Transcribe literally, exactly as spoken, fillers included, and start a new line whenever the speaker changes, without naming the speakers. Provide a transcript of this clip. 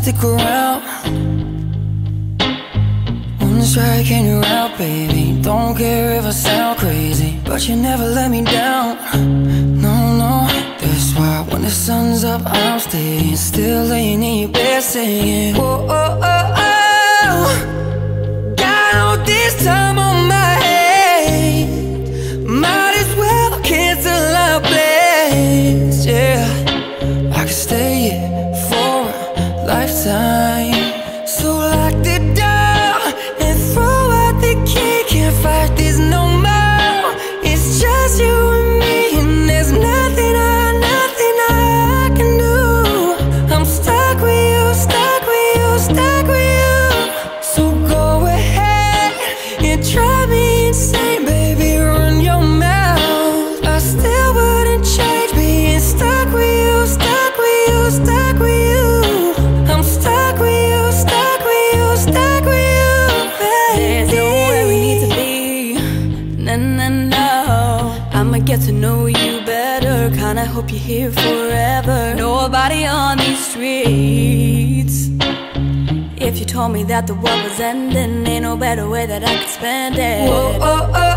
stick around. One strike and you're out, baby. Don't care if I sound crazy, but you never let me down. No, no, that's why when the sun's up, I'm staying. Still laying in your bed singing. Whoa, oh, oh, oh. Got all this time on my head, might as well cancel our plans, yeah. I could stay here for a lifetime. So lock the door and throw out the key. Can't fight this no more. It's just you and me, and there's nothing I, nothing I can do. I'm stuck with you, stuck with you, stuck with you. So go ahead and drive me insane, baby, run your mouth. I still wouldn't change being stuck with you, stuck with you, stuck with you. I'm stuck with you, stuck with you, stuck with you, baby. There's nowhere we need to be, no, no, no. I'ma get to know you better, kinda hope you're here forever. Nobody on these streets. If you told me that the world was ending, ain't no better way that I could spend it. Whoa, oh, oh.